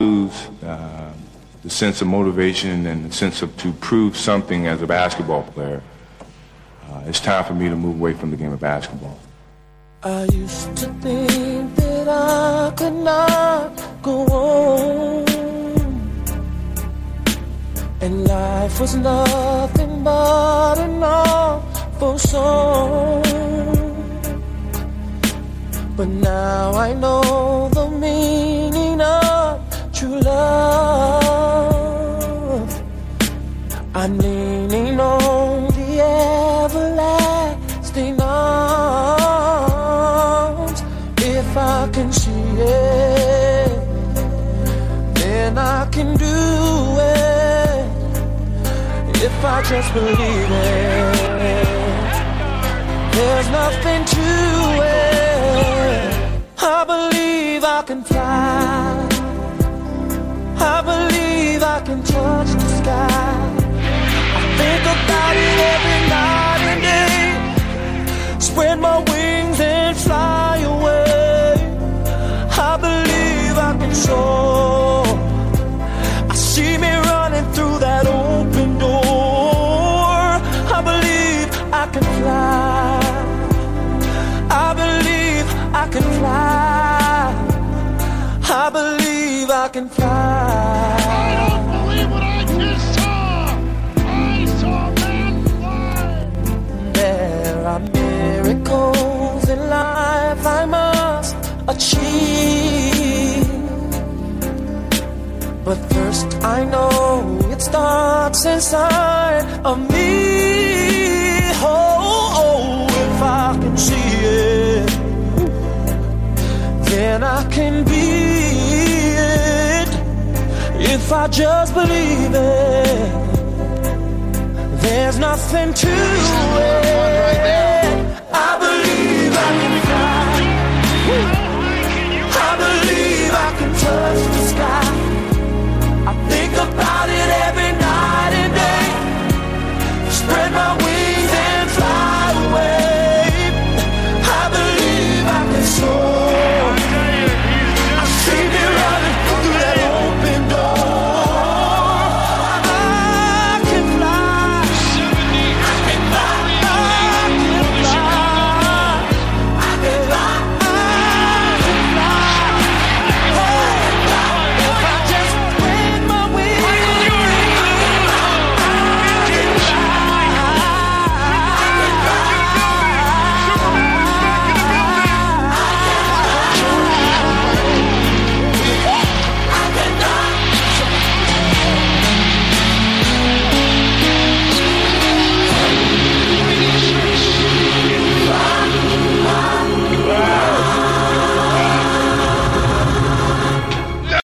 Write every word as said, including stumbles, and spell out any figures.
lose uh, the sense of motivation and the sense of to prove something as a basketball player, uh, it's time for me to move away from the game of basketball. I used to think that I could not go on, and life was nothing but an awful song. But now I know the meaning of true love. I'm leaning on the everlasting arms. If I can see it, then I can do it. If I just believe it, there's nothing to it. I believe I can fly. I believe I can touch the sky. I think about it every night and day. Spread my wings and fly away. I believe I can soar. I see me running through that open door. I believe I can fly. I believe I can fly. I believe I can fly. I don't believe what I just saw. I saw a man fly. There are miracles in life I must achieve. But first I know it starts inside of me. Oh, oh, if I can see it, then I can be it. If I just believe it, there's nothing to it. I believe I can fly. I believe I can touch